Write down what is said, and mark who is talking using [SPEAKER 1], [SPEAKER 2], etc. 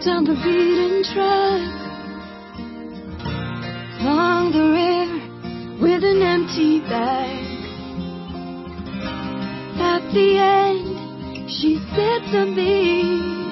[SPEAKER 1] down the beaten track, along the river with an empty bag. At the end, she said to me,